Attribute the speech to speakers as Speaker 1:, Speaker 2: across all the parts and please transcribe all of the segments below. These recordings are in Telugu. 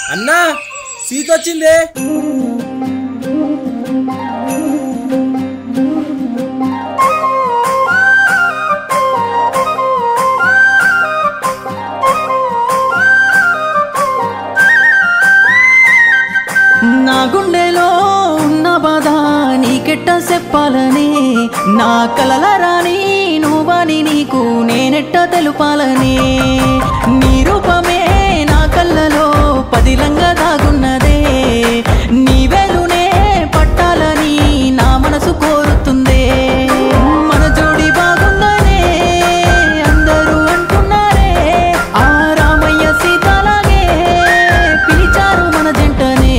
Speaker 1: అన్నా సీత వచ్చిందే.
Speaker 2: నా గుండెలో ఉన్న బాధ నీకెట్ట చెప్పాలని, నా కలల రాని నువ్వని నీకు నేనెట్ట తెలుపాలని. నీ రూపమే నా కళ్ళలో పదిలంగా దాగున్నదే, నీ వెలునే పట్టాలని నా మనసు కోరుతుందే. మన జోడి బాగుందనే అందరూ అంటున్నారే, ఆ రామయ్య సీతలాగే పిలిచారు మన జంటనే.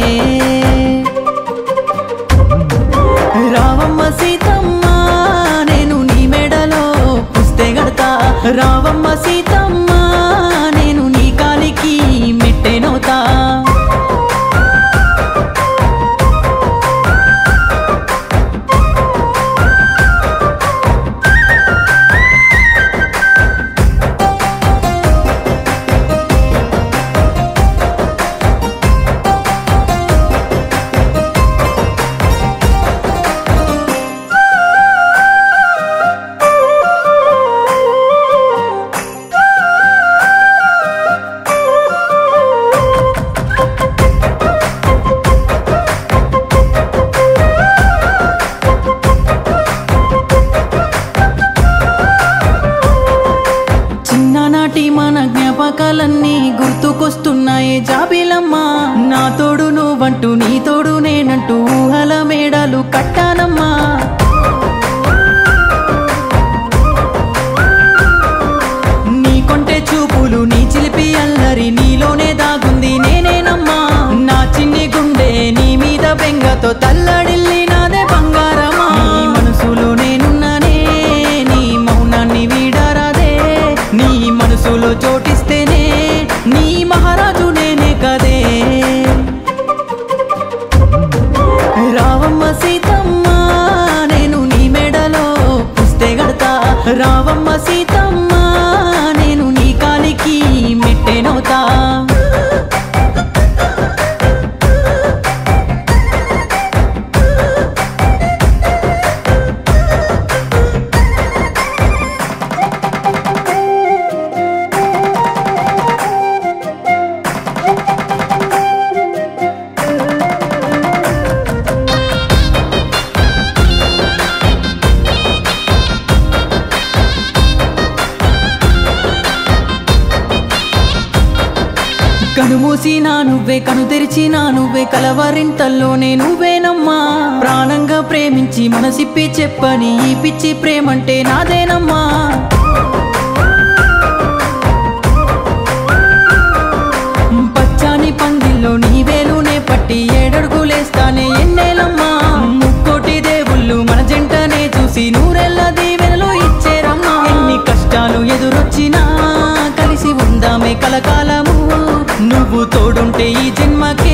Speaker 2: రావమ్మ సీతమ్మ నేను నీ మెడలో పుస్తే గడతా, రావమ్మ సీతమ్మ నేను నీ కాలికి మెట్టెనవుతా. చిన్ననాటి మన జ్ఞాపకాలన్నీ గుర్తుకొస్తున్నాయే జాబిలమ్మ. నా తోడు నువ్వంటూ నీ తోడు నేనంటూ ఊహల మేడలు కట్టానమ్మా. నీ కొంటె చూపులు నీ చిలిపి అల్లరి నీలోనే దాగుంది నేనేనమ్మా. నా చిన్ని గుండె నీ మీద బెంగతో తల్లడిల్లి నాదే బంగారమా. నీ మనసులో నేనున్నానే, నీ మౌనాన్ని వీడరాదే, నీ మనసులో చోటిస్తేనే నీ మహారాజు నేనే కదే. రావమ్మ సీతమ్మ నేను నీ మెడలో పుస్తే గడతా, రావమ్మ సీతమ్మ నేను నీ కాలికి మెట్టెనవుతా. కనుమూసినా నువ్వే, కను తెరిచినా నువ్వే, కలవరింతల్లోనే నువ్వేనమ్మా. ప్రాణంగా ప్రేమించి మనసిప్పి చెప్పని ఈ పిచ్చి ప్రేమంటే నాదేనమ్మా. పచ్చాని పందిల్లో నీ వేలునే పట్టి ఏడడుగులేస్తానే ఎన్నేలమ్మా. ముక్కోటి దేవుళ్ళు మన జంటనే చూసి నూరెళ్ళ దీవెనలు ఇచ్చేరమ్మా. ఎన్ని కష్టాలు ఎదురొచ్చినా కలిసి ఉందామే కలకాలము, నువ్వు తోడుంటే ఈ జన్మకి